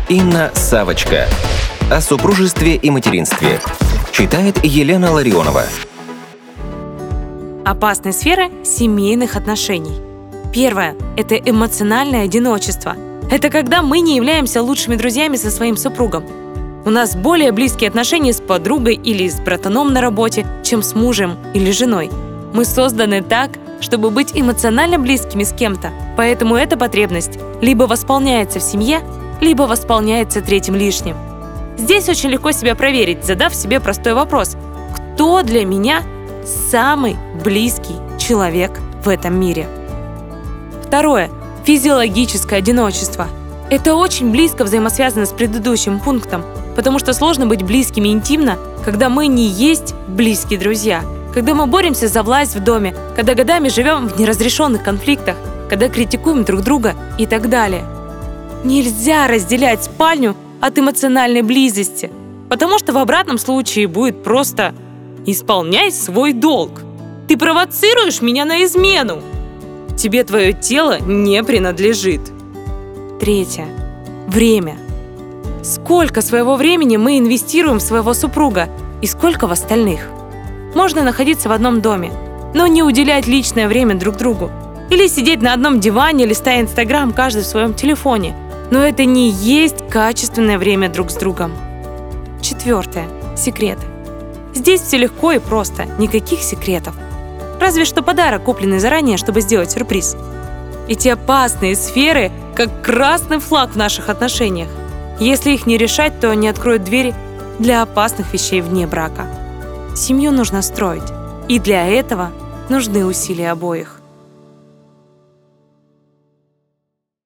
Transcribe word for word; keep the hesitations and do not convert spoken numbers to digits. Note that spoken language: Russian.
Инна Савочка. О супружестве и материнстве. Читает Елена Ларионова. Опасные сферы семейных отношений. Первое – это эмоциональное одиночество. Это когда мы не являемся лучшими друзьями со своим супругом. У нас более близкие отношения с подругой или с братаном на работе, чем с мужем или женой. Мы созданы так, чтобы быть эмоционально близкими с кем-то. Поэтому эта потребность либо восполняется в семье, либо восполняется третьим лишним. Здесь очень легко себя проверить, задав себе простой вопрос: кто для меня самый близкий человек в этом мире? Второе – физиологическое одиночество. Это очень близко взаимосвязано с предыдущим пунктом, потому что сложно быть близкими интимно, когда мы не есть близкие друзья, когда мы боремся за власть в доме, когда годами живем в неразрешенных конфликтах, когда критикуем друг друга и так далее. Нельзя разделять спальню от эмоциональной близости, потому что в обратном случае будет просто «исполняй свой долг». Ты провоцируешь меня на измену. Тебе твое тело не принадлежит. Третье. Время. Сколько своего времени мы инвестируем в своего супруга и сколько в остальных? Можно находиться в одном доме, но не уделять личное время друг другу. Или сидеть на одном диване, листая Инстаграм, каждый в своем телефоне. Но это не есть качественное время друг с другом. Четвертое. Секреты. Здесь все легко и просто, никаких секретов. Разве что подарок, купленный заранее, чтобы сделать сюрприз. Эти опасные сферы, как красный флаг в наших отношениях. Если их не решать, то они откроют двери для опасных вещей вне брака. Семью нужно строить, и для этого нужны усилия обоих.